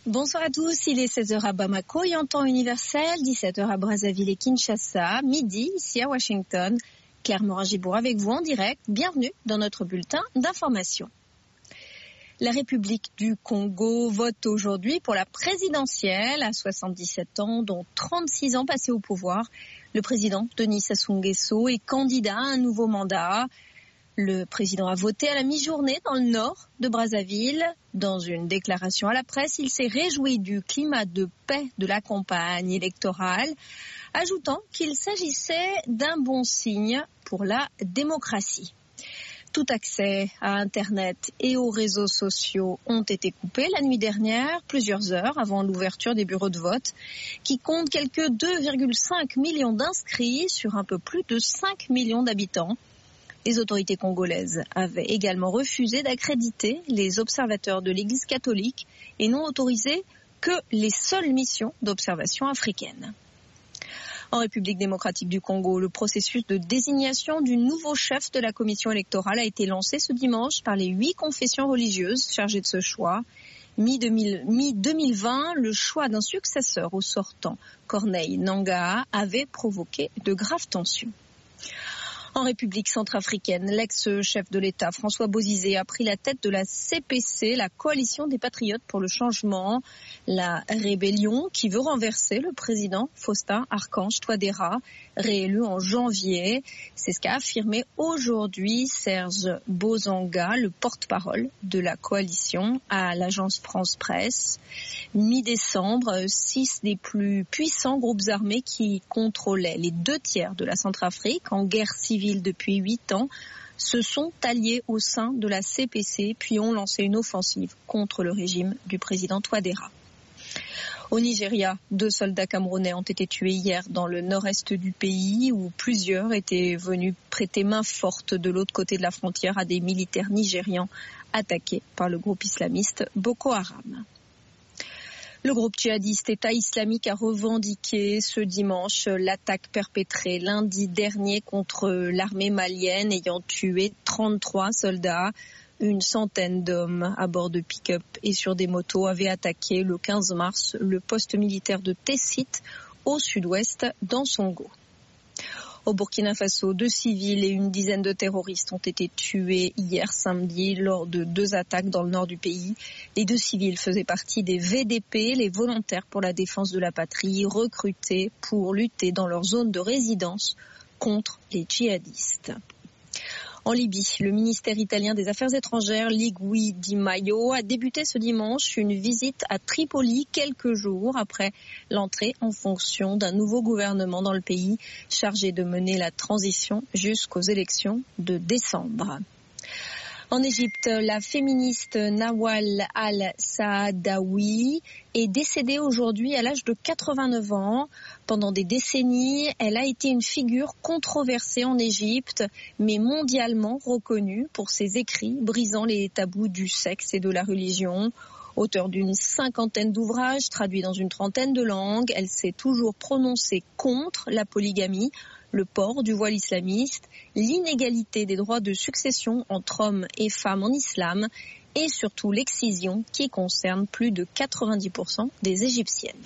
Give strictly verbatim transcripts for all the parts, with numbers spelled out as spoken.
Bonsoir à tous, il est seize heures à Bamako et en temps universel, dix-sept heures à Brazzaville et Kinshasa, midi ici à Washington. Claire Morin-Gibour avec vous en direct, bienvenue dans notre bulletin d'information. La République du Congo vote aujourd'hui pour la présidentielle à soixante-dix-sept ans, dont trente-six ans passés au pouvoir. Le président Denis Sassou Nguesso est candidat à un nouveau mandat. Le président a voté à la mi-journée dans le nord de Brazzaville. Dans une déclaration à la presse, il s'est réjoui du climat de paix de la campagne électorale, ajoutant qu'il s'agissait d'un bon signe pour la démocratie. Tout accès à Internet et aux réseaux sociaux ont été coupés la nuit dernière, plusieurs heures avant l'ouverture des bureaux de vote, qui comptent quelques deux virgule cinq millions d'inscrits sur un peu plus de cinq millions d'habitants. Les autorités congolaises avaient également refusé d'accréditer les observateurs de l'Église catholique et n'ont autorisé que les seules missions d'observation africaines. En République démocratique du Congo, le processus de désignation du nouveau chef de la commission électorale a été lancé ce dimanche par les huit confessions religieuses chargées de ce choix. mi-deux mille vingt, le choix d'un successeur au sortant, Corneille Nangaa, avait provoqué de graves tensions. En République centrafricaine, l'ex-chef de l'État, François Bozizé, a pris la tête de la C P C, la coalition des patriotes pour le changement, la rébellion qui veut renverser le président Faustin Archange Touadéra, réélu en janvier. C'est ce qu'a affirmé aujourd'hui Serge Bozanga, le porte-parole de la coalition, à l'agence France Presse. Mi-décembre, six des plus puissants groupes armés qui contrôlaient les deux tiers de la Centrafrique en guerre civile depuis huit ans se sont alliés au sein de la C P C puis ont lancé une offensive contre le régime du président Touadéra. Au Nigeria, deux soldats camerounais ont été tués hier dans le nord-est du pays où plusieurs étaient venus prêter main forte de l'autre côté de la frontière à des militaires nigérians attaqués par le groupe islamiste Boko Haram. Le groupe djihadiste État islamique a revendiqué ce dimanche l'attaque perpétrée lundi dernier contre l'armée malienne ayant tué trente-trois soldats. Une centaine d'hommes à bord de pick-up et sur des motos avaient attaqué le quinze mars le poste militaire de Tessit au sud-ouest d'Ansongo. Au Burkina Faso, deux civils et une dizaine de terroristes ont été tués hier samedi lors de deux attaques dans le nord du pays. Les deux civils faisaient partie des V D P, les volontaires pour la défense de la patrie, recrutés pour lutter dans leur zone de résidence contre les djihadistes. En Libye, le ministère italien des Affaires étrangères, Luigi Di Maio, a débuté ce dimanche une visite à Tripoli quelques jours après l'entrée en fonction d'un nouveau gouvernement dans le pays chargé de mener la transition jusqu'aux élections de décembre. En Égypte, la féministe Nawal al-Saadawi est décédée aujourd'hui à l'âge de quatre-vingt-neuf ans. Pendant des décennies, elle a été une figure controversée en Égypte, mais mondialement reconnue pour ses écrits brisant les tabous du sexe et de la religion. Auteure d'une cinquantaine d'ouvrages traduits dans une trentaine de langues, elle s'est toujours prononcée contre la polygamie, le port du voile islamiste, l'inégalité des droits de succession entre hommes et femmes en islam et surtout l'excision qui concerne plus de quatre-vingt-dix pour cent des Égyptiennes.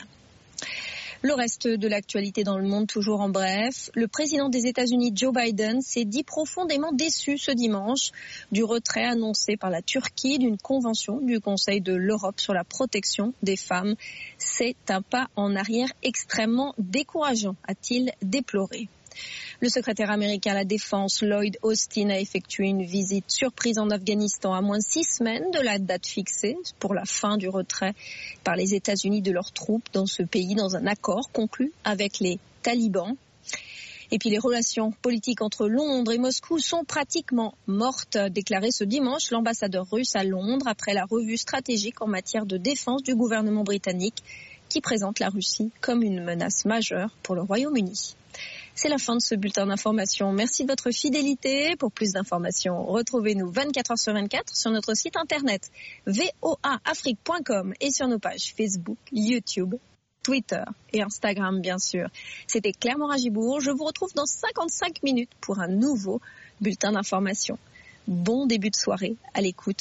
Le reste de l'actualité dans le monde, toujours en bref. Le président des États-Unis, Joe Biden, s'est dit profondément déçu ce dimanche du retrait annoncé par la Turquie d'une convention du Conseil de l'Europe sur la protection des femmes. C'est un pas en arrière extrêmement décourageant, a-t-il déploré. Le secrétaire américain à la Défense, Lloyd Austin, a effectué une visite surprise en Afghanistan à moins de six semaines de la date fixée pour la fin du retrait par les États-Unis de leurs troupes dans ce pays dans un accord conclu avec les talibans. Et puis les relations politiques entre Londres et Moscou sont pratiquement mortes, a déclaré ce dimanche l'ambassadeur russe à Londres après la revue stratégique en matière de défense du gouvernement britannique qui présente la Russie comme une menace majeure pour le Royaume-Uni. C'est la fin de ce bulletin d'information. Merci de votre fidélité. Pour plus d'informations, retrouvez-nous vingt-quatre heures sur vingt-quatre sur notre site internet v o a afrique point com et sur nos pages Facebook, YouTube, Twitter et Instagram, bien sûr. C'était Claire Morin-Gibour. Je vous retrouve dans cinquante-cinq minutes pour un nouveau bulletin d'information. Bon début de soirée à l'écoute